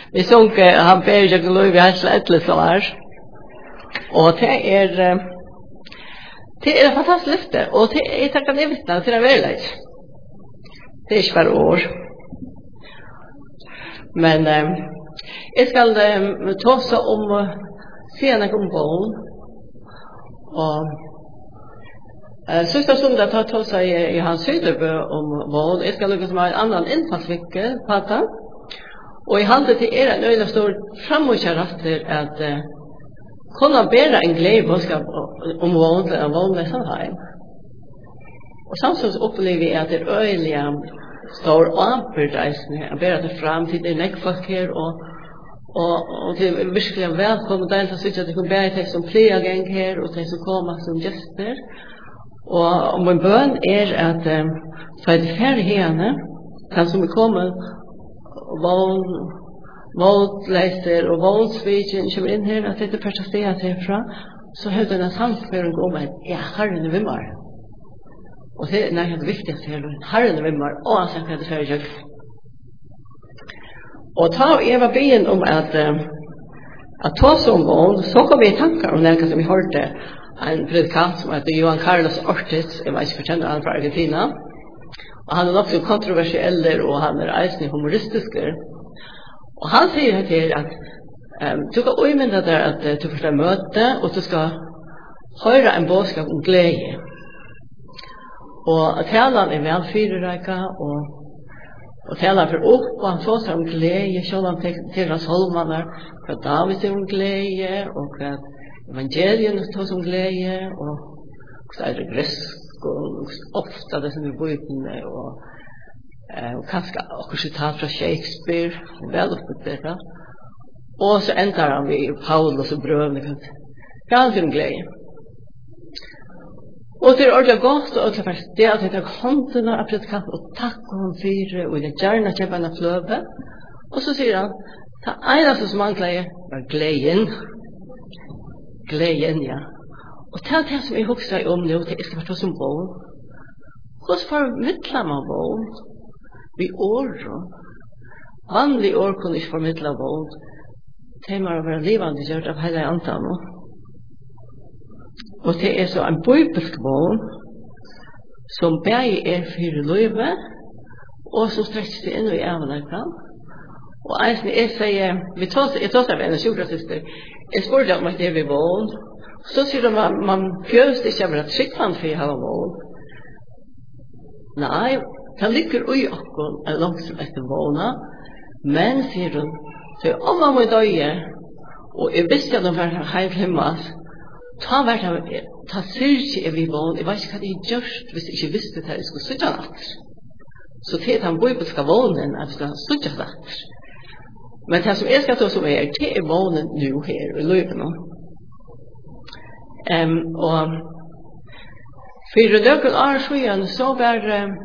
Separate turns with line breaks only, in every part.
Vi såg han ber jag glöj vi har slätt så här. Och det är fantastiskt lyfte och det är tackar ni vittna till det väl. Det är inte bara år. Men jag ska ta så om scenen om barn. Och sista söndag tar sig i hans Söderby om barn. Jag ska lyckas med en annan infallsvinkel på det. Och i handet till en öjla stor framåtkäraster att kunna bära en glädjebudskap om vanliga samhälle. Och samtidigt upplever vi att det är öjliga stor anbyrdeisning att bära det fram till det näckfolk här och det är verkligen välkommen del att sitta att det kan bära det som plegagäng här och det som kommer som gäster. Och min bön är att ta ett färre henne kan som kommer våldläser och våldsviken kommer in här att det är första steget härifrån så har den en samförning om att Herren är vimmar. Och det är det viktigaste här. Herren är vimmar och han säger att det är färre. Och ta Eva ben om att ta som våld så kom vi i tankar om det som vi hörde en predikant som heter Johan Carlos Ortiz, jag vet inte förtjänar han från Argentina. Och han är också kontroversiell och han är eisning humoristisk. Och han säger till att du kan öjmynda där att du får möte och du ska höra en budskap om glädje. Och talan är väl fyrräka och talar för upp och han tar sig om glädje, själv till hans holmanar, för att David är om glädje och att evangelien tar sig om glädje och så är det gresk och ofta det som är bøkene og kanskje akkurat citat fra Shakespeare vel uppdaterat og så endar han vid Paulus og brøvene det er alltid en glede og det er ordentlig godt og det er at jeg tar håndene av predikant og takk om fire og jeg gjerne kjøper en fløve og så sier han det eneste som mangler var gleden ja. Og til det som jeg husker om nå, det skal være som vågen. Hvordan formidler man vågen? Vi årer. Vanlig år kunne ikke formidle vågen. Det må være livende gjort av hele antallet. Og det er så en bibelsk vågen som bare er for livet og som strekker seg inn i avløyken. Og jeg sier, jeg tar seg ved en sjukrasister, jeg spurte om at det er vi vågen. Så sier de at man fjøst ikke av at skikkvann for å ha mål. Nei, det ligger ui akkur langsomt etter vågna, men sier de, så om man må døye, og jeg visste at de var heim til himmels, ta syrkje er vi vågna, jeg vet ikke hva de gjørst hvis jeg ikke visste det jeg skulle sutja natt. Så det er den bibelska vågnen at jeg skal sutja natt. Men det som jeg skal ta som det er vågnen nu her i løypen nå. Og for løkken årsviden så var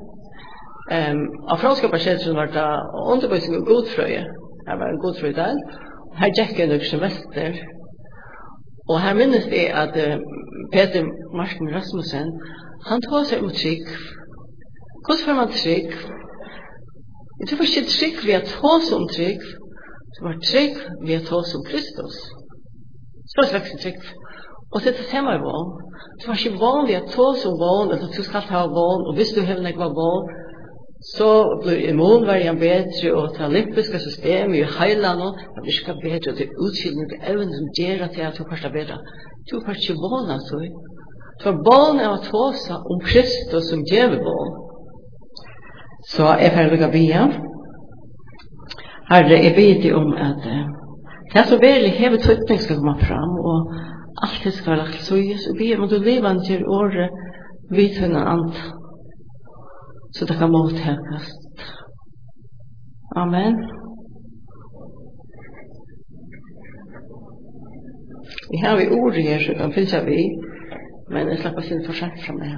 av franskaparsetsen var det undervisning av godfrøye. Her var en godfrøydel. Her gikk en semester. Og her minnes det at Peter Martin Rasmussen han tog seg om trygg. Hvordan får man trygg? Jeg tror ikke trygg ved å ta seg om trygg. Det var trygg ved å ta seg om Kristus. Så var det vekst trygg. Og det er samme vån. Det var ikke vanlig at ta som vån, eller at du skal ha vån, og hvis du har ikke var vån, så blir immunverden bedre, og det olympiske systemet i heilandet, det virker bedre, og det er utskillende til evnen som gjør til at du først er bedre. Du har ikke vån, altså. For vån er å ta seg om Kristus som gjør vån. Så jeg får lukke bia. Herre, jeg vet om at det som virkelig hever tøytning skal komme fram, og allt det ska lagt så just och be om du lever till året vid hennes ant så det kan mottagas. Amen. Vi har vi ord här så kan finna vi men jag släpper sin försök från det.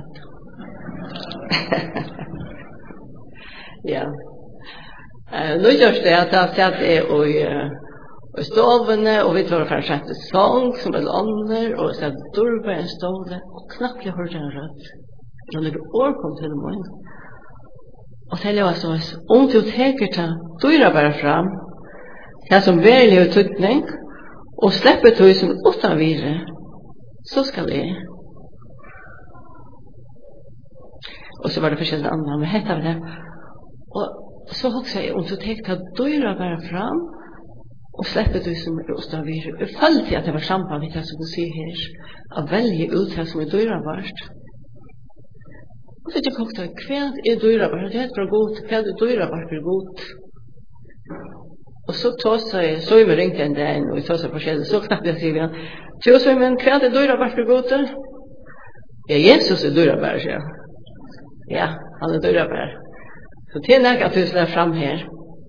Ja. Nu görs det att jag är og stovene, og vi tar for en sjette sång, som er lander, og så er det durbe en stove, og knappt jeg hørte en rødt. Når det år kom til meg. Og til jeg var så, om du teker til dyra bare fram, det som verlig har tydning, og slipper tog som utanvire, så skal jeg. Og så var det forskjellige andre, men hette det. Og så også jeg, om du tenkte at døra bare fram, og slipper du som utanvire. Jeg følte at det var samband med det som du sier her, å velge ut det som døra vart. Og så jeg kokte, hva døra vart? Det er godt, hva døra vart for godt? Og så tås jeg, så jeg med ringte en dag, og jeg tås jeg forskjellig, så knappt jeg sier igjen, så jeg, men hva døra vart for godt? Ja, Jesus døra vart, sier jeg. Ja, han døra vart. Så det er ikke at du slår fram her.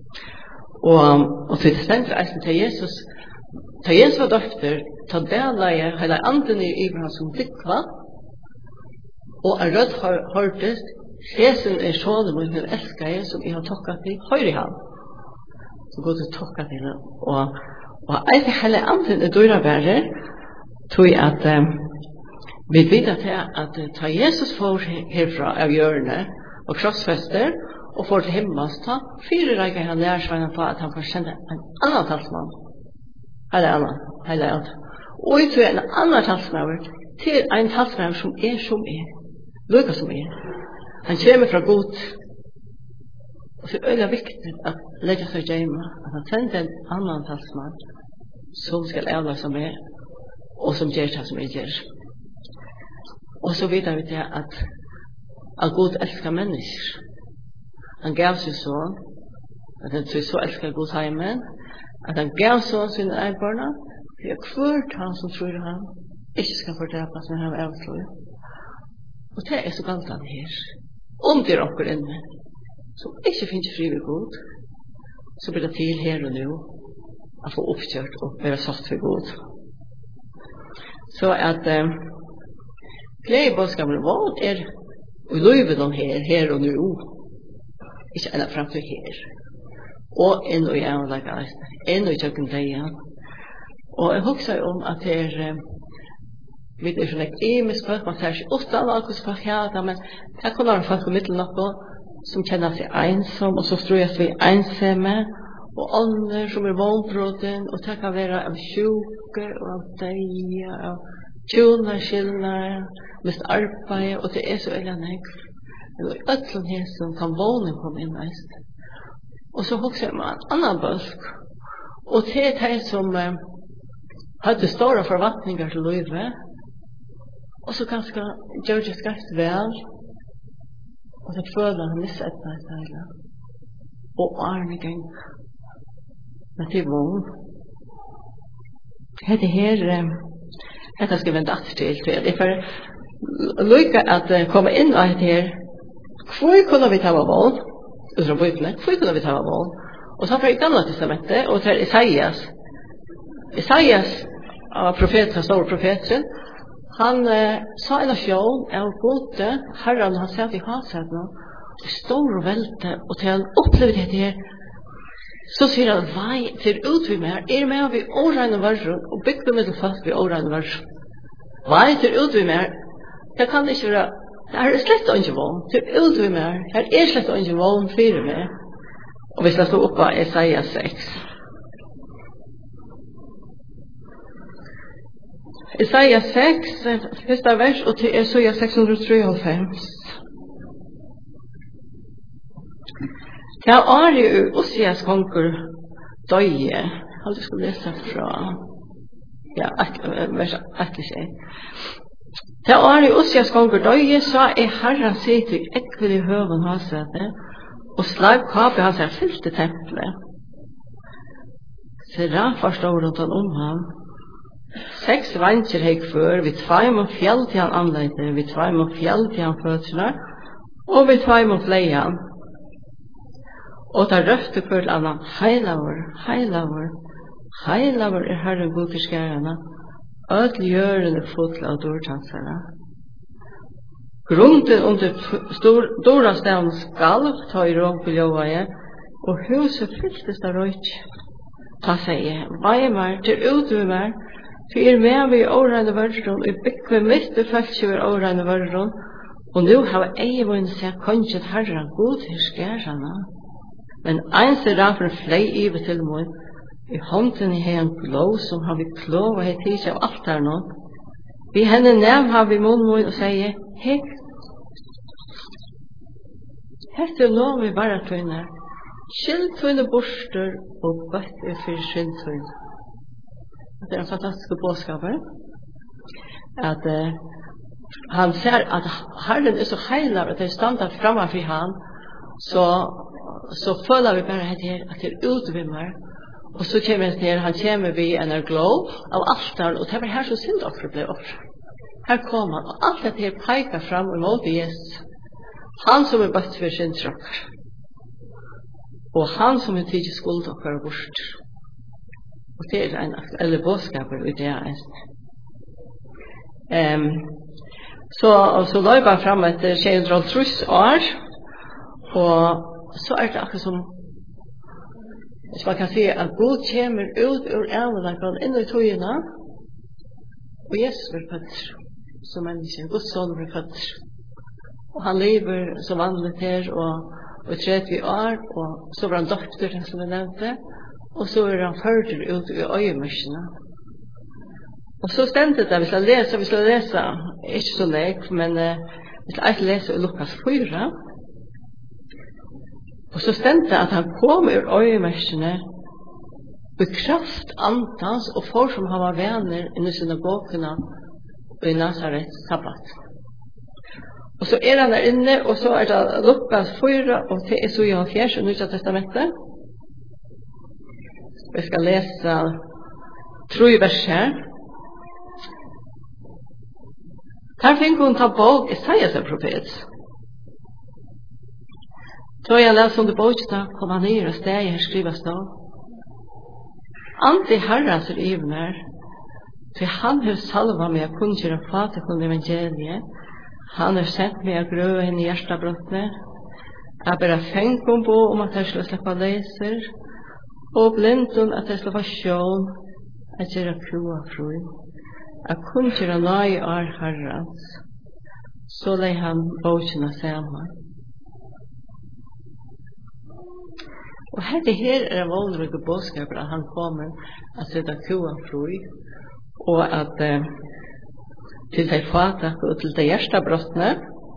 Og til stendt eisen til Jesus, ta Jesus var døfter, ta deleie hele anden i Ibrahim som dykva, og en rødt hørtes, Hesen sånne mot min elskere som jeg har tokket til høyre i ham. Så går du tokket til ham. Og eisen hele anden døra bærer, tror jeg at vi vet at ta Jesus for herfra av hjørnet og krossfester, og får til himmels, ta 4 reiker han lærersveien på at han får kjenne en annen talsmann. Hele annet. Og jeg tror en annen talsmann til en talsmann som som lukka som Han kommer fra god. Og så er det viktig at legge seg hjemme, at han sender en annen talsmann som skal ævla som og som gjør det som gjør. Og så vet vi til at god elsker mennesker. Han gav sin son, at han så elsker god heimen, at han gav son sine eierbarna, for hvert han som tror han ikke skal fordrapes, men han er avslår. Og det er så galt av det her. Om det er okker inne, som ikke finnes fri ved god, så blir det til her og nå å få oppkjørt og være satt for god. Så at gledebådskapen vår og løyven om her og nå, ikke enda frem til her. Og inn og jeg like inn og kjøkken deg. Og jeg husker om at det vi er sånn ekstremisk folk, man ser ikke ut av alt folk her, men det kan være folk i midten noe som kjenner seg ensom, og så tror jeg at vi er ensomme, og andre som er vondbroden, og det kan være av sjuke, og av deg, og tjoner, skillner, mest arbeid, og det er så elendig. Og øtlen her som kan vågne komme inn mest. Og så husker jeg en annen bølg. Og det er de som hadde store forventninger til livet, og så ganske gjør det skreft vel, og så føler han misset et par steder. Og Arne gang. Men det er vogn. Dette her, dette skal vi vende til. Det er for lykke at komme inn av dette her. Hvor kunne vi ta av vogn? Utom bøytene. Hvor kunne vi ta av vogn? Og så får jeg gamle testamentet, og til Isaias. Isaias av profeten, store profeten, han sa en nasjon av gode herren, han sa at i haset nå, stor og velte, og til han opplevde dette her, så sier han, vei til utvid med med vi åregne verden, og bygde med til fast vi åregne verden. Vei til utvid med det kan ikke være, det er slett ikke vogn, til utvid med her er slett ikke vogn fire med. Og vi skal stå opp av Isaias 6. Isaias 6, første vers, og til Isaias 693. Det er Ari og Ussias konger døye. Jeg hadde skulle lese fra vers 86. Det er Ari og Ussias konger døye, så er Herren sitt i ekvelig høven hasete, og slag kape hans fylte tempelet. Serafar stod rundt han ham. 6 vanger hekk før, vi 2 fjell til han anleite, vi 2 fjell til han fødsler, og vi 2 fleian. Og da røfte kvørt annan, heilavur, heilavur, heilavur er Herren god til skærene, ødel gjørende fotla og dårtansere. Grunden under stora stavn skalv ta i rångpiljovaje, og huset fylltes av røyk. Ta seg, veimar til utvimar, for med vi åregne verden, og bygge mitt befaltje ved åregne verden, og nå har jeg vunnet seg kongen Herren god til skærene. Men ein serafren flei ive til meg, I hånden I har en blå som har vi klå og har tid av alt her nå. Vi henne nev har vi munnen og sier, hei, hette lov vi bare tøyne, skilt tøyne borster og bøtt for skilt tøyne. Det en fantastisk bådskap, at han ser at Herren så heilig at det standa framfor han, så føler vi bare at det utvimmer. Og så kommer han kommer vi en glow av altaren, og det var her så synd offer ble offer. Her kom han, og alt dette her peker fram imot Jesus. Han som bøtt for sin tråkker. Og han som tidlig skuld okker bort. Og det en aktuelle bådskaper i det Så løy han fram etter 630 år, og så det akkurat som så man kan si at Gud kommer ut ur ævelagen inn I togene, og Jesus blir født som menneske, Guds son blir født. Og han lever som vanlig her, og 30 år, og så var han doktor, som vi nevnte, og så han ført ut I øyemørsene. Og så stendte det, vi skal lese, ikke så lek, men vi skal ikke lese I Lukas 4, og så stendte at han kom ur øyemørsene i kraft antans og for som han var venner I synagogene I Nazaret sabbat. Og så han der inne, og så det Lukas 4, og det så I 4 I Nya testamentet. Vi skal lese 3 vers her. Her fikk hun ta bok Isaias profet. Så jeg leser om det bøkene, kom han ned og steg her skrives da. Ante herras ivner, til han har salva meg å kunngjøre fatekon evangeliet, han har sendt meg å grøve henne hjertabrottene, jeg bare fengt på at jeg skulle slippe leser, og blindun at jeg skulle få sjån, at jeg kua fru, jeg kunngjøre nøy herras, så lei han bøkene sammen. Og her en voldrige bådskap at han kommer at sette kua fri, og at til de fatak og til de hjertabrottene.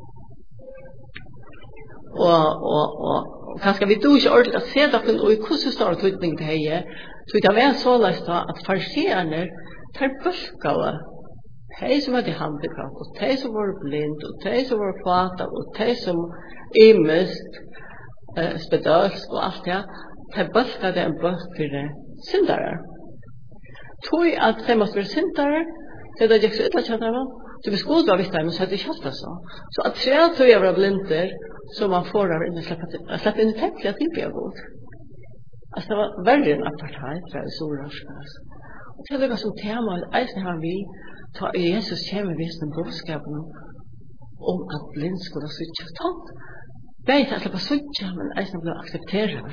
Og kanskje vi do ikke ordentlig at se dere og I hvordan står tydning til heie, så det var så løst da at fariseerne tar bølgave de som hadde handikapp, og de som var blind, og de som var fatak, og de som imest spedalsk og alt det, de bølgade en bølg for syndere. Tog at de måtte være syndere, det gikk så ytterlig kjent av dem, så hvis god var vitt dem, så hadde de kjent det så. Så at 3 tog jeg var blinder, så man får av inn og slipper inn I templet at tilby av god. Altså det var verre enn apartheid, fra det store altså. Og det var som tema, eisen har vi, ta Jesus kommer vist en bådskapen om at blind skulle sitte tatt. Vet at det var suttja, men eisen ble aksepteret.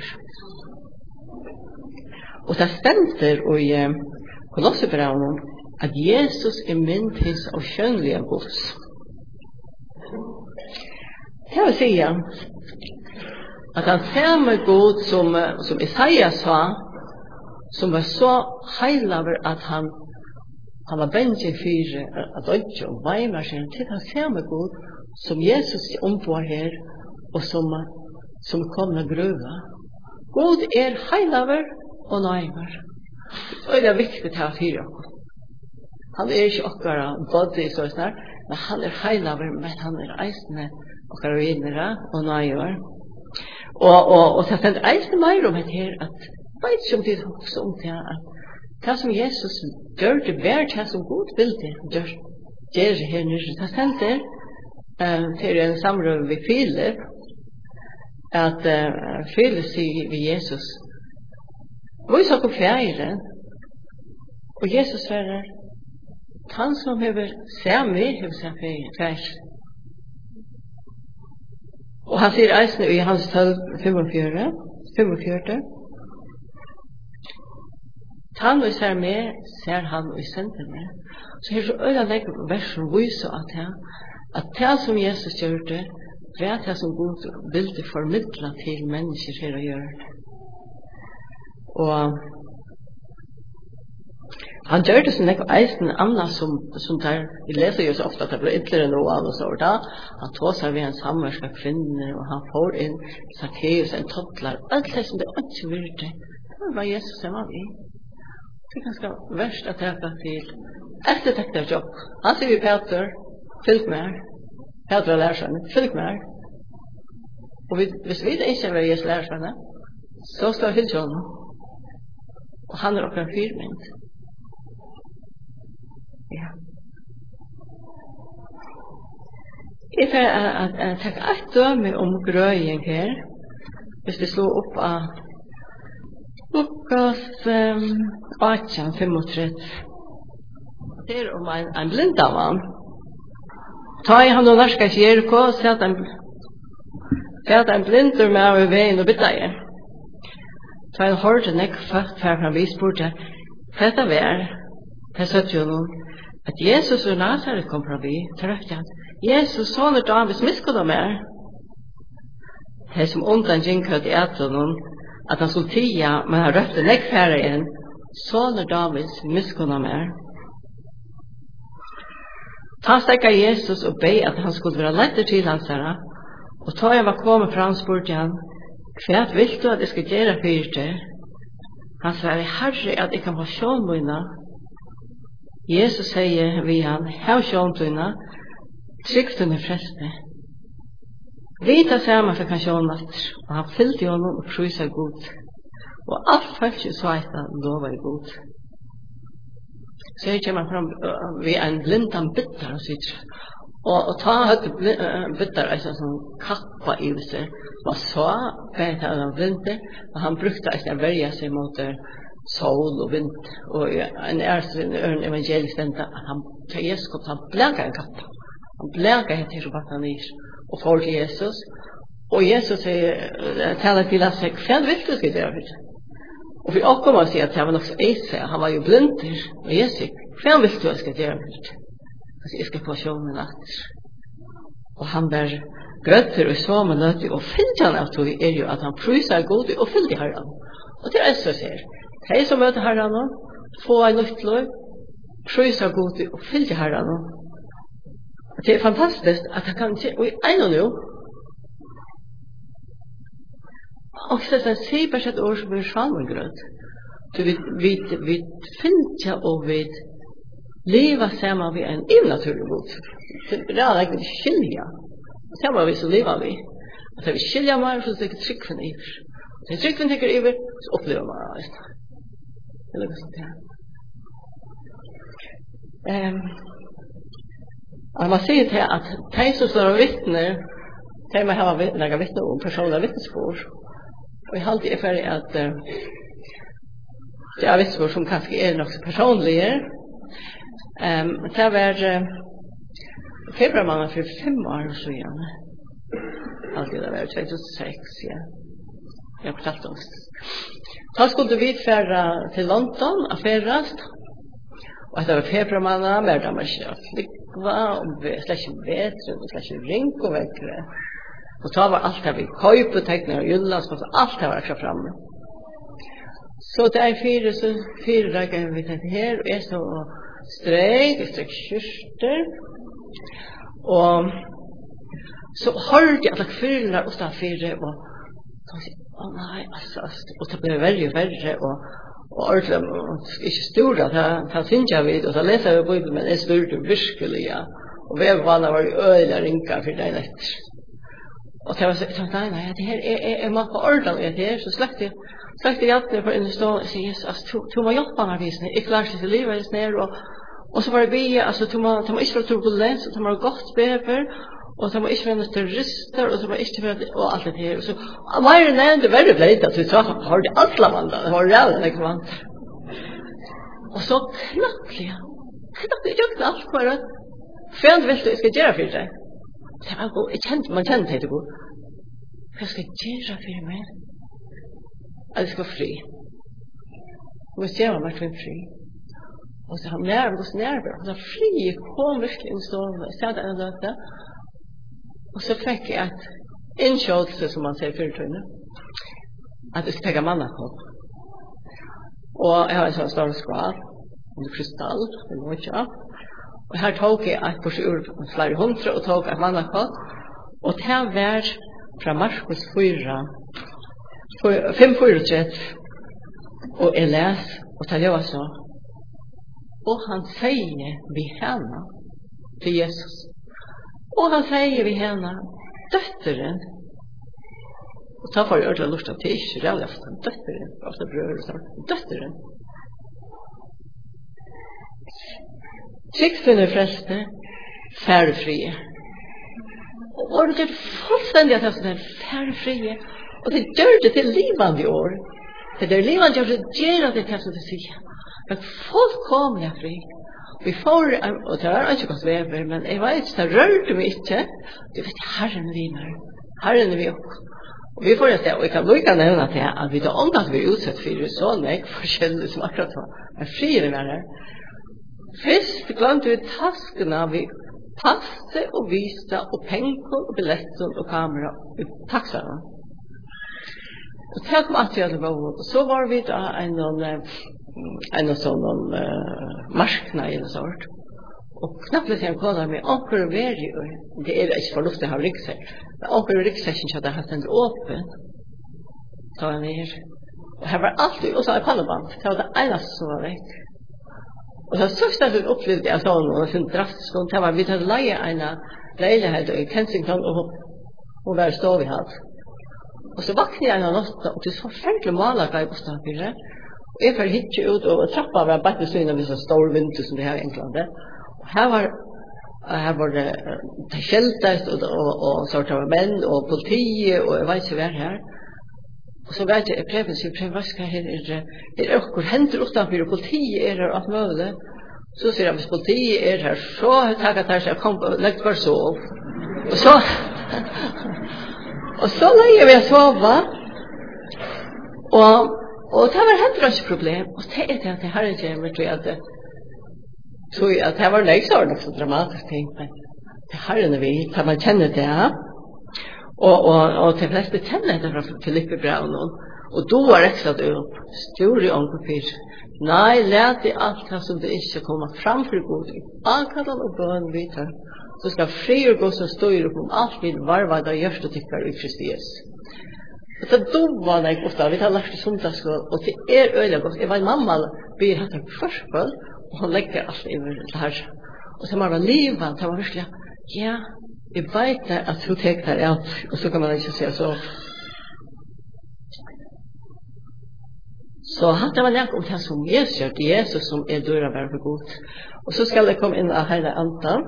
Og det stender I Kolossebrevnen at Jesus mynd hins av skjønnelige gods. Det vil si at han samme god som Isaias sa, som var så heilaver at han var bensin fyre at ønske og veimar seg til han samme god som Jesus ombår her og som kommer grøva. God heilaver og nøymer. Og det viktig til å fyre oss. Han ikke okkara body så snart, men han heilaver, men han eisne okkara vinnere og nøymer. Og så stender eisne mer om det her, at vet ikke om det også om det, at det som Jesus gjør det vær det som god vil det gjør det her nere. Det stender til en samrøve ved Philip, at Philip sier ved Jesus, hvor så kom fjerde, og Jesus sier, han som hever ser meg, hever ser fjerde. Og han sier eisne I hans 12:45, han og ser meg, ser han og sender meg. Så her så øyelig versen viser at det som Jesus gjør det, er det som Gud vil det formidle til mennesker her å gjøre det. Og Han gjør det som nekva eisen anna som der, vi leser jo så ofte at det blir ytterligere noe av og så da, han tog seg ved en samverska kvinner, og han får inn Zacchaeus, en toddler, alt det som det ikke virte, det var Jesus som var vi. Det er ganske verst at jeg til ettertekter jobb. Han sier vi Peter, fylg med her. Peter er lærersvannet, fylg med her. Og hvis vi ikke er Jesus lærersvannet, så skal vi fylge honom. Og han er oppe en fyrmynd. Ja. Jeg får takke et døme om grøying her, hvis vi slår opp av Lukas 18:35. Det er om en blinda mann. Ta i han og narska i Jericho, så at en blinder med av veien og bytta i. Ta en hårde nekk fatt fra vi spurte, hva det var? Jeg sa til honom, at Jesus og Nazaret kom fra vi, trøkte han. Jesus, sånne Davids miskunn om er. Det som ondan gynkød i honom, at han skulle tia, men han røpte nekk færre igjen, sånne Davids miskunn om er. Ta stekka Jesus og be at han skulle være lettere til hans herre, og ta jeg var kommet fram, spurte han, hva vil du at jeg skal gjøre for det? Han sier, Herre, at jeg kan få sjånmøyna. Jesus sier vi han, hev sjånmøyna, trygtene freste. Vita sammen for kan sjånmøyna, og han fylte honom og prøysa god. Og alt folk så etter lover god. Så her kommer fram vi en blindan byttar og sitter. Og ta høyde byttar en sånn kappa i seg. Og så vet han blinde, og han brukte en verja seg mot sol og vind. Og en evangelisk vente, at han til Jesus kom, han blanka en kappa. Han blanka en til batanir og får til Jesus. Og Jesus taler til seg, hva vil du skal gjøre for det? Og vi åkker å si at jeg var nok så eise, han var jo blinder, og jeg sier, hva vil du jeg skal gjøre med det? Altså, jeg skal få sjånen natt. Og han var grøtter og så med nødt, og fylte han av tog er jo at han pryser god og fylte herren. Og det er så sier, de som møter herren nå, få en nytt lov, pryser god og fylte herren nå. Det er fantastisk at han kan se, og en og nå, og så er det bare et år som er sjalmgrønt. Vi finner og vi lever sammen med en innaturlig god. Det er ikke skilja. Sammen vi så lever vi. Og så vi skilja mer, så det er tryggven iver. Og det tryggven tenker iver, så opplever man det. Det er noe sånt her. Og man sier til at de som slår vittner, de må ha laget vittner om personlige vittnesbord. Og jeg halte er ferdig at det er vittnesbord som kanskje er nok så personlige. Det var februarmannen for 5 år siden. Alltid det var 2006, ja. Jeg har fortalt om det. Da skulle vi fære til London og færast. Og det var februarmannen, men det var ikke flikva, og slett ikke vetre, og slett ikke ring og vekkere. Og så var alt det vi køype, tekner og jyllands, alt det var akkurat framme. Så det er 4 dager vi tenkte her, og jeg så strek kyrster, og så hørte jeg at jeg fyrer og stod 4, og så sier jeg, nei, altså, og det ble verre og verre, og ordentlig, ikke store, da finner jeg vidt, og så leser jeg Bibelen, men jeg spurte virkelig, ja, og vevvannet var jo øyelig ringa for deg etter. Og det var sånn, nei, det her er mat på ordentlig, det her, så slekte jeg hjelpte for en stå og sier, altså, du må hjelpe meg visene, jeg klarer seg til livet ned, og så var det bygge, altså, du må ikke være turbulens, og du må være godt bever, og du må ikke være terrorister, og du må ikke være, og alt det her, og så, mer enn det var veldig bleit, at du har det alle vannet, det var reelle ikke vant. Og så knapplig, jeg gjør alt bare, for vil du, jeg skal gjøre for deg. Det var god, man kjente det god. Hva skal jeg gjøre for meg? At jeg skal fri. Og hvis jeg var vært fri. Og så har jeg gått nærmere. Og så fri, jeg kom virkelig inn stående. Jeg stedet en døte. Og så fikk jeg et innkjølelse, som man sier i fyrtøyene. At jeg skal tenke mannen på. Og jeg har en sånn stor skval. under kristall, det var ikke av. Og her tok jeg et kurs ur flere hundre og tok et mannakott. Og det var fra Markus 5:34, og jeg les, og det var så. Og han sier vi henne til Jesus. Og han sier vi henne, døtteren. Og ta for ødelig lurt av til ikke, det er ofte døtteren, ofte brød og sånn, døtteren. Tryggfunne frelste, færefrie. Og det er fullstendig at det er færefrie, og det gjør det til livande i år. Det er livande gjør det til det som det sier. Det er fullkomlig fri. Vi får, og det er ikke godt vever, men jeg vet, det rørte meg ikke. Du vet, Herren limer. Herren er vi opp. Og vi får det, og jeg kan lukke nevne til at vi da omgang vi utsett for sånn, ikke forskjellig som akkurat var. Men friere med det. Først glemte vi taskene vi passe og visa og penger og billetter og kamera og taksene. Og det kom alltid at det var, og så var vi da en sånn marskna i en sort. Og knappt litt jeg kollar med onker og veri, det er ikke for luft å ha ryggsekk, men onker og ryggsekken hadde hatt den åpen, så var ned. Og her var alltid, og så var panneband, det var det eneste som var vekk. Og det største at hun opplevde jeg sånn, og sånn drastisk, det var vi hadde leie en leilighet i Kensington, og hun var stå vi hadde. Og så vaknade jeg en av natta, og det så forferdelig malerga i bostadfyrre, og jeg fyrir hitje ut, og trappa var bare til syne med så stor vindu som det her i England. Og her var det skjeltest, og så var det menn, og politiet, og jeg vet ikke hva her. Og så vet jeg, hva her er okkur hender utenfor, og politiet er her, og alt mulig. Så sier jeg, hvis politiet er her, så takk at her, så jeg kom, legg bare sov. Og så legger vi å sove, og det var heller ikke problem, og det er det at jeg har ikke tror jeg at det var ikke så dramatisk ting, men det har det vi, da man kjenner det, og de fleste kjenner det fra Filippe Braun, og du var ekstra opp, stjord i ångpapir, nei, let i alt det som det ikke kommer framfor god, akkurat og bøn videre, så skal fri og gå som støyer opp om alt vil varva da gjørst og tykker i Kristi Jesus. Og det var det jeg ofte, vi har lært i sundagsskål, og det er øyelig godt. Jeg var en mamma, vi har hatt en førskål, og hun legger alt i det her. Og så var det livet, det var virkelig, ja, jeg vet det at hun teker det alt, og så kan man ikke se så. Så hadde man lært om det som Jesus gjør, det er Jesus som er døra være for god. Og så skal jeg komme inn av hele andan.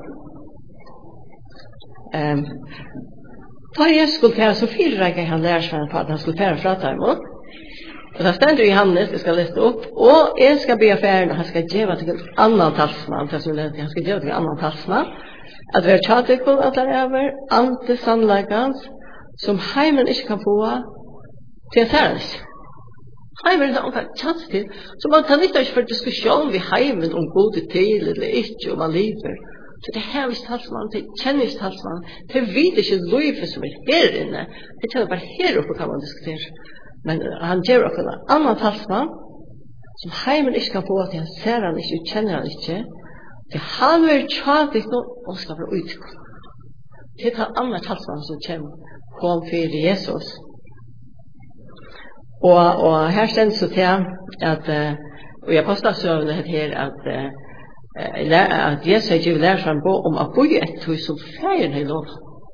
Da jeg skulle fære, så fyrreikket han lærersvennen på at han skulle fære fra Taimot. Og da stender i Johannes, jeg skal lese opp, og jeg skal be affæren, og han skal gjøre til en annan talsmann, han skal gjøre til en annan talsmann, at vi har tjatikon at det er ante sannleggans, som heimen ikke kan få til en særlig. Heimen er omkring tjans til, så man tar litt ikke for diskusjon ved heimen om gode til eller ikke, om man lever. Så det her visst talsmann, det kjennes talsmann, det vet ikke løyfe som er her inne, det er bare her oppe kan man diskutere. Men han gjør også en annan talsmann, som heimen ikke kan få til, han ser han ikke, kjenner han ikke, det han vil tjadig nå, og skal være utgått. Det er en annan talsmann som kom for Jesus. Og her stender så til at, og i apostasøvnet her, at Jesus har givet lærersvann på om å bo i et hus som ferien har lov.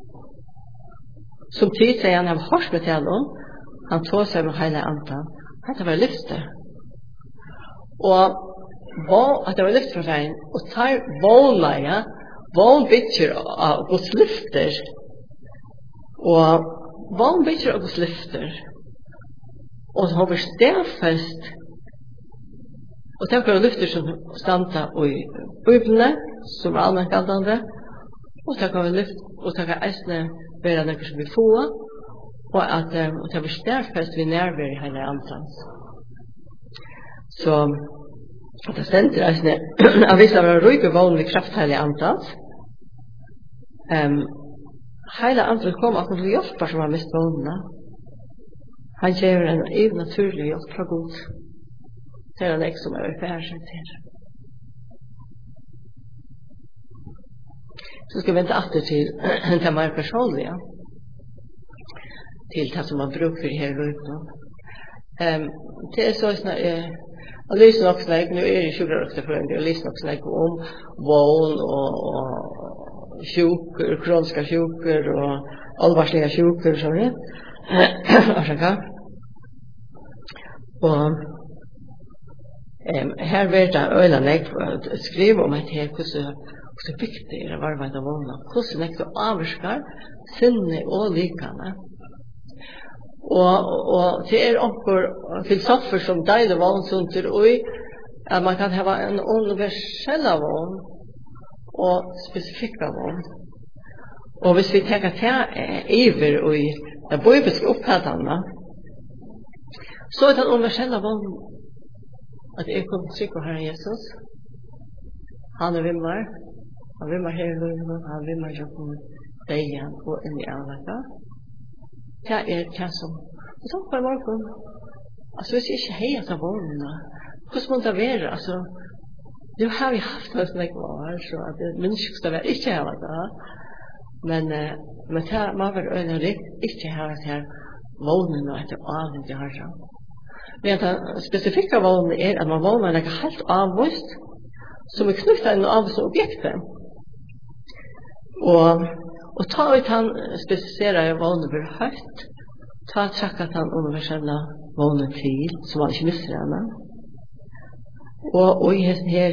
Som tid sier han har hørt med til ham, han tog seg med hele antan. Det var lyfte. Og at det var lyfte fra veien, og tar vånleie, vånbytter av Guds lyfter, og vånbytter av Guds lyfter, og så har vi stedfest. Og det var lyfter som standa i Bibelene, som er allmenn kallende, og det var lyfter, og det var eisne være noe som vi får, og at det var stedfest vi nærvær i hele antans. Så at det stender eisne, at hvis det var røyke vågen ved kraftheilig antans, hele antans kom akkurat til hjelper som har mist vågene. Han gjør en naturlig hjelp fra Gud. Det er en ek som er i færsen til. Så ska vi vänta åter till det mer personliga. Till det som man brukar för här i livet. Det är så att jag lyssnar också nu är det 20 år efter jag lyssnar också om våld och sjukor, kroniska sjukor och allvarliga sjukor och sådär. Och här vet jag ölen jag skriver om att det är så viktigt det är varje vålna. Hur mycket det avskar sinne och liknande. Och det är också filosofer som delar våldsunter och att man kan ha en universell våld och specifika våld. Och hvis vi tenker til iver og i det bibelske oppfattene, så er den universelle volden at jeg kom trygg på Herren Jesus. Han er vimmar. Han vimmar her i livet. Han vimmar jo på degen og inn i avlaka. Det er det som og så på morgen altså hvis jeg ikke heier til volden hvordan må det være? Altså nu har vi haft det som jeg var så at det menneskeste var ikke her det men det må være øyne rikt ikke her at her volden og etter avlende jeg har så men den spesifikke volden er at man volden er helt avvist som er knyttet en avvist objekt og ta ut han spesifiserer volden for høyt ta trakk at han universelle volden til som han ikke mister henne og i her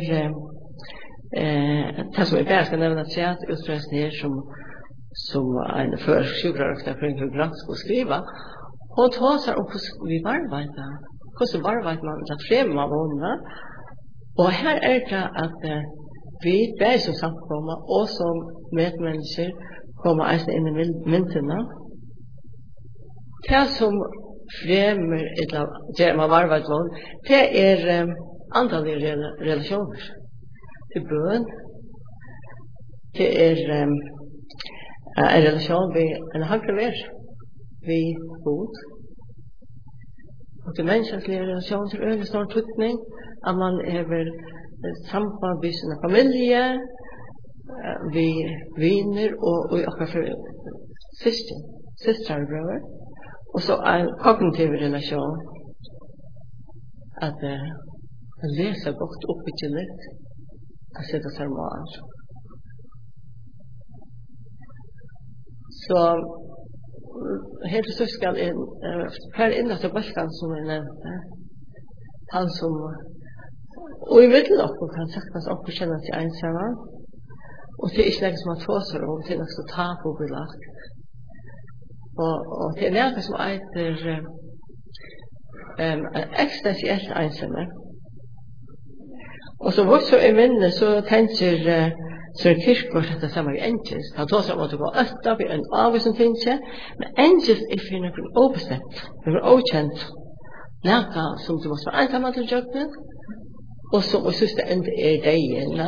det som jeg bare skal nevne at jeg utstrøst her som en først sjukrarøkta for en gransk å skrive og ta seg om hvordan vi varveider hvordan varveider man det fremme av vågene og her er det at vi ber som samkommer og som medmennesker kommer eisen inn i myntene det som fremmer det man varveider vågene det er antallige relasjoner til bøn det er en relation med en högre värld vid god och till mänskliga relation till ögon stor tryckning att man är väl samband med sina familjer vi vänner och systrar och bröder och så en kognitiv relation att läsa gott uppbyggligt att sätta sig mål så helt så skal her inne til Balkan som jeg nevnte han som og i middelåkken kan sagtens også kjenne til ensamme og det er ikke noe som man tåser om det er noe som tar på belagt og det er noe som eiter eksistensielt ensamme og så vart så i minne så tenker så er kirkegård dette sammen med Engels. Han tar seg om at det går øtta for en avvis som finnes ikke. Men Engels er for noen overbestemt, noen okjent. Noe som du måtte være ensamme til jøkken, og som i siste ende er deg.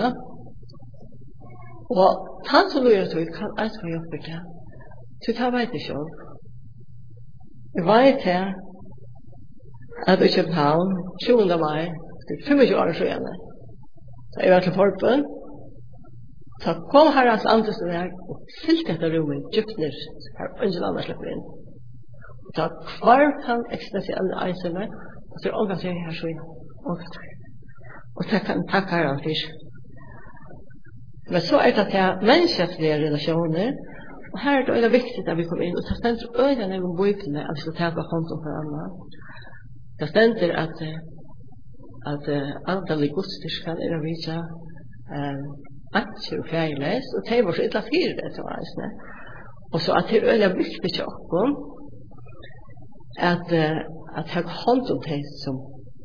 Og han som lurer til kan alt få jobbe til. Så det vet jeg ikke. Jeg vet her at i København, 20. mai, det er 25 år siden, så jeg var til forbund, så kom Herrens andes der og fyllte dette rommet djupner her ingen andre slipper inn. Så hver kan eksistensielle einsemme og så er ångan seg her så inn. Og så kan takke Herren for. Men så er det til menneskelige relasjoner og her er det viktig at vi kommer inn og det stender øynene med bøytene at vi skal ta på hånd om hverandre. Det stender at antallet godstyrkan er å vise aktier og færleis, og det var så illa fyrir det til veisene. Og så at det er øyla viktig til okkom at ha hånd om det som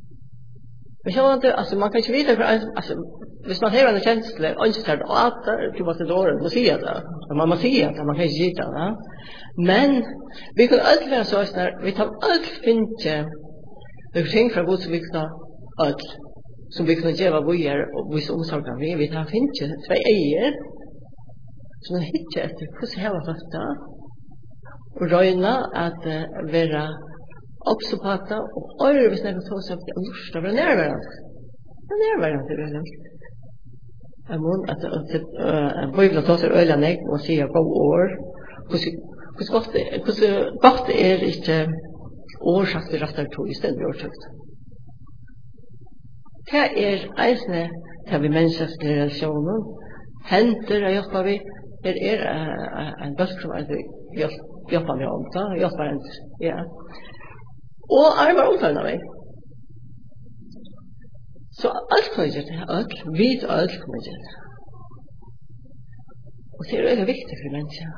altså man kan ikke vite altså hvis man har en kjensle ønsker det at du måtte dåre må si det man må si det, man kan ikke si det men vi kan alt være så vi tar alt finne det ting fra god som vi kan alt som vi kan gjøre vujer og vise omsorgen vi tar finne tvei eier som man hittar etter hvordan jeg har fått det og røyna at være oppsopata og øyre hvis jeg kan ta seg opp til lust av nærværende det er nærværende en mån att bibeln tar sig öliga nek och säger gå år. Hur gott är inte årsagt till rättar tog istället årsagt. Det är eisne det vi mänskliga relationer. Händer och hjälpa vi. Det är en bösk som hjälpa mig om det. Hjälpa en, ja. Og armar omtalen av meg. Så alt kan jeg gjøre det. Vit alt kan jeg gjøre det. Og det er veldig viktig for mennesker.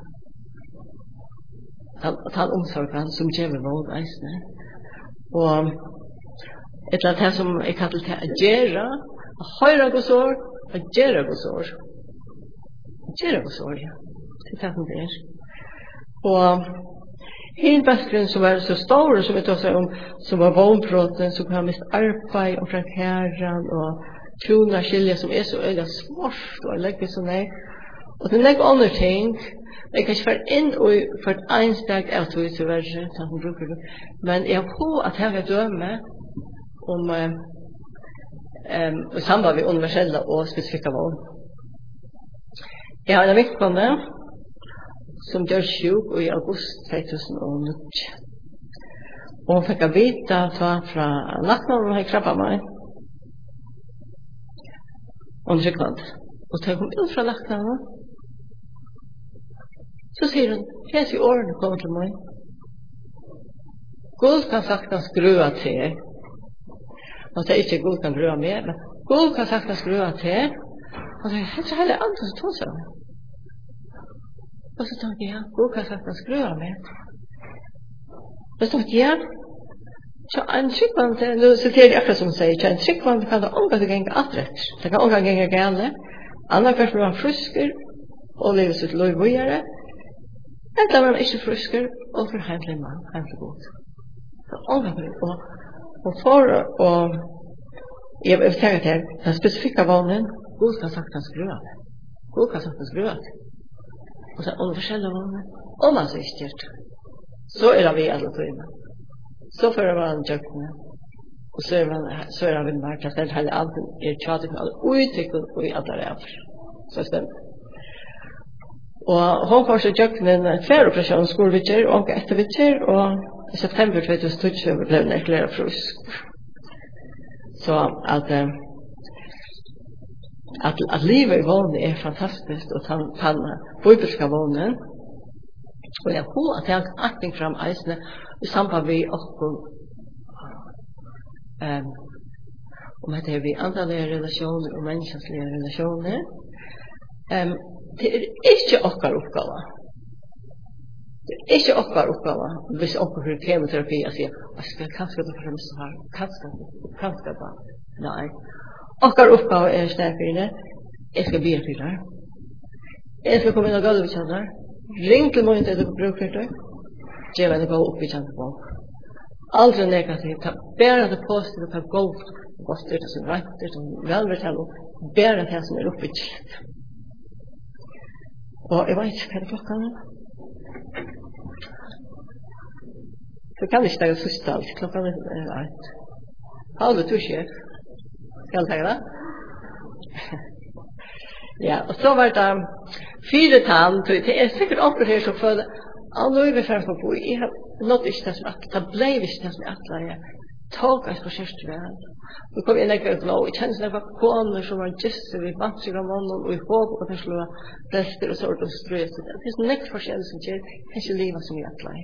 Ta en omsorg som gjør vold eisene. Og et eller annet som jeg kaller til å gjøre, å høre Guds ord, å gjøre Guds ord. Gjøre Guds ord, ja. Det er det som det er. Og hin beskriven som var så stor som vi tar seg om, som var vognbrotten, som kan miste arbeid og fra kæren, og troner skilje som er så øyla svårt, og legger så nei. Og det er nek andre ting, jeg kan ikke være inn og for et einsteg av tog til verre, men jeg har på at jeg vil døme om samband med universelle og spesifikke vogn. Jeg har en vinkvanne, som gjør sjuk i august 2009. Og hun fikk vite fra natten og hun har krabba meg. Og hun tryggvand. Og da hun kom ut fra natten, så sier hun, hese i årene kommer til meg. Gud kan sagtens grua til. Og det er ikke Gud kan grua med, men Gud kan sagtens grua til. Og det er helt så heller andre som tog seg. Og så tenkte jeg, Gud kan sagtens grua med. Og så tenkte jeg, så en tryggvand, nu citerer jeg akkurat som hun sier, så en tryggvand kan det omgang til genge atrett. Det kan omgang genge gale. Andre først blir man frusker, og lever sitt lov videre. Eller blir man ikke frusker, og for heimlig mann, heimlig god. Så omgang til det. Og for å, jeg vil tenke til, den spesifikke vognen, Gud kan sagtens grua med. Gud kan sagtens grua med. Og så under forskjellige vogner, om man så ikke gjør det. Så er det vi alle tøyene. Så fører man jøkkene. Og så er det vi mer til at hele alten er tjadig med alle utviklet og i alle ræver. Så stemmer. Og hun får så jøkkene en tveroperasjon skolevitcher og ettervitcher, og i september 2012 ble den erklæret frusk. Så at livet i vånen er fantastisk, og den bibelske vånen, og jeg håper at jeg har akting fram eisene i samband med okkur om at det er vi andalige relasjoner og menneskelige relasjoner. Det er ikke okkar oppgave. Det er ikke okkar oppgave hvis okkar for kemoterapi og sier, kanskje du får miste her, kanskje da. Nei. Okkar oppgave er stærkere. Jeg skal be for deg. Jeg skal komme inn og gulvet kjenner. Ring til noen til du bruker det. Gjør henne gå opp i kjenner på. Aldri negativt. Ta bare det positivt. Ta godt. Godt det som rett. Det som velvertell. Bare det som er oppe i kjenner. Og jeg vet ikke hva det klokken er. Så kan jeg ikke ta siste alt. Klokken er rett. Halve to sjef. Skal jeg ta det? Ja, og så var det 4 tann, det er sikkert akkurat her som føler, nå er vi ferdig på å bo, jeg har nått ikke det som atlet, det ble ikke det som atlet, jeg tok oss på kjørste vel. Så kom jeg nekker ut nå, jeg kjenner det var koner som var gysser, vi vant seg av mannen, og jeg håper at jeg slår rester og sort og strøs. Det er så nekker forskjell som gjør, det er ikke livet som jeg atlet.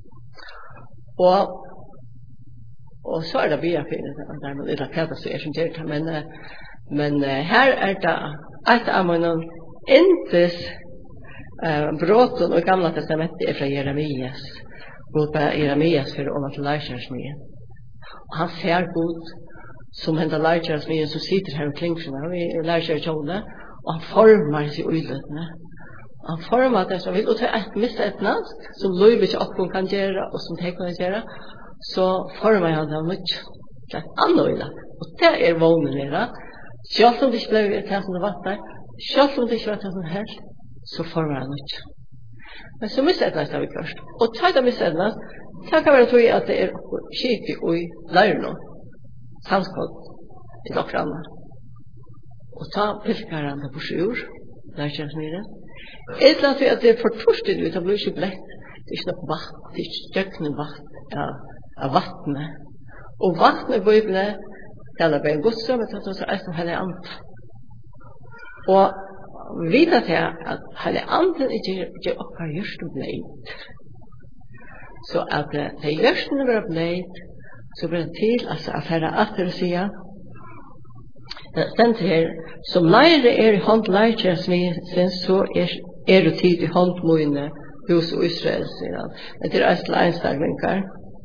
Og så er det biafine, der man er rakettet så er som gjør det, men her er det et av mine intes bråten og gamla testamentet er fra Jeremias. God på Jeremias for om at Leisjersmien. Og han ser god som hender Leisjersmien som sitter her omkring seg, han er Leisjerkjone, og han formar seg uiløtene. Han formar det som vil, og til et miste et navn, som Løyve ikke oppgående kan gjøre, og som de kan gjøre, så formar han det mye. Det er annerledes. Og det er vågnen nere. Selv om det ikke ble det som det var der, selv om det ikke var det som helst, så formar han ikke. Men så misednes det vi først. Og ta det misednes, det kan være tog at det er skikkelig og lærer noe. Samskål i dere andre. og ta pilkaren på sjur, lærkjens nere. Et eller annet at det er for torstig ut, det blir ikke blett. Det er ikke nok vatten, det er ikke støkkende vatten av vattnet. Og vattnet i Bibelen, det er bare en godsøm, men det er også som hele andre. Og vi vet at hele andre ikke gjør oppgave gjørsten bleit. Så at det gjørsten var bleit, så blir det til altså, at her er atter å si det stender her, som leire i hånd leirkjens så du tid i hånd moine hos og Israel, sier han. Men det er einstaklingar.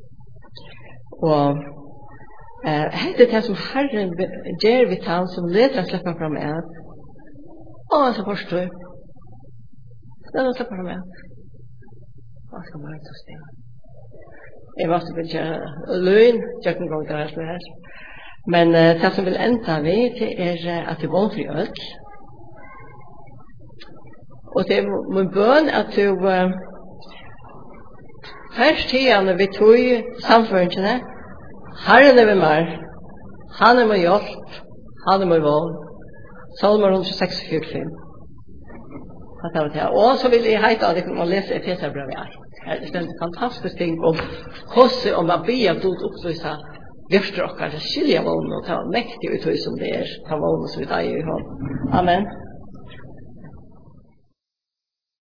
Og hette det som Herren gjør vidt han, som leder å slippe fram et. Han så forstår. Den å slippe fram et. Hva skal man ikke stå? Jeg måtte begynne løgn, jeg kan gå til her. Men det som vil enda ved, det at det er vonfri øl. Og det er min bøn at du først tidene vi tog samfunnsene, Herren er ved meg, han er med hjelp, han er med vold. Salmer 146:5. Og så vil jeg heite at jeg kan lese Efeserbrevet 1. Det er en fantastisk ting om hvordan om man blir at du opplyser virkelig okker, det skiljer vågen og ta mektig ut som det ta vågen som vi tar i hånd. Amen.